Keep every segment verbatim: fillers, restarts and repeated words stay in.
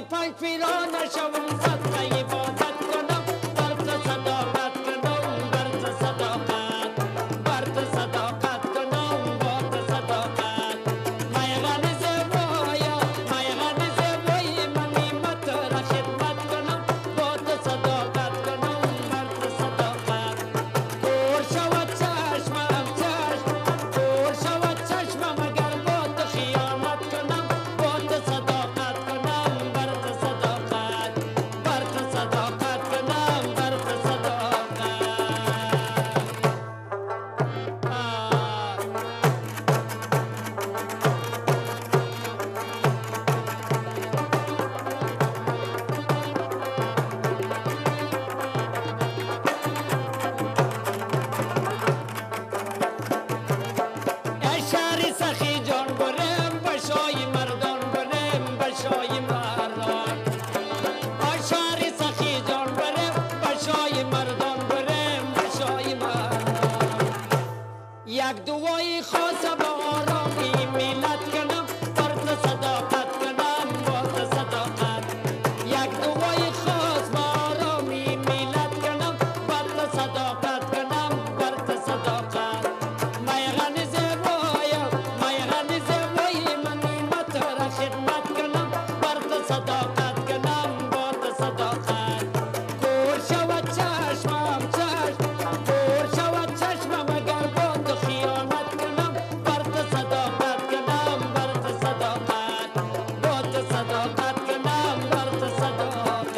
پنج پیرانه شوم صدقه عبادت کنم بر تو صداقت کنم بر تو صداقت بر تو صداقت کنم با تو صداقت میغن زیبایا میغن زیبای منی مت را خدمت کنم با تو صداقت کنم بر تو صداقت کور شود چشمم چشم کور شود چشمم اگر با تو خیانت کنم با تو صداقت کنم بر تو صداقت بر تو صداقت کنم بر تو صداقت ای شهری سخی جان برم بشای مردان برم بشای مردان ای شهری سخی جان برم بشای مردان برم بشای مردان یک دعای خاص به آرامی ملت کنم بر تو صداقت کنم با تو صداقت یک دعای خاص به آرامی ملت کنم بر تو صداقت کنم بر تو صداقت میغن زیبایا میغن زیبای منی مت را خدمت کنم بر تو صداقت کنم با تو صداقت کور شود چشمم چشم کور شود چشمم اگر با تو خیانت کنم بر تو صداقت کنم بر تو صداقت با تو صداقت کنم بر تو صداقت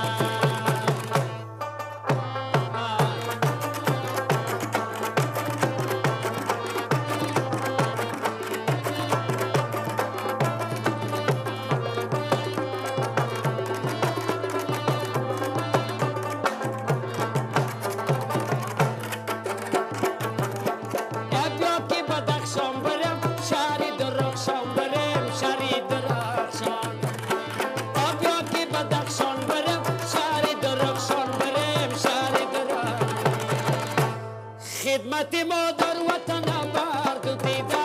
بیا که بدخشان برم شهری درخشان برم شهری درخشان بیا که بدخشان برم شهری درخشان برم شهری درخشان خدمت مادر وطن برد و دیدن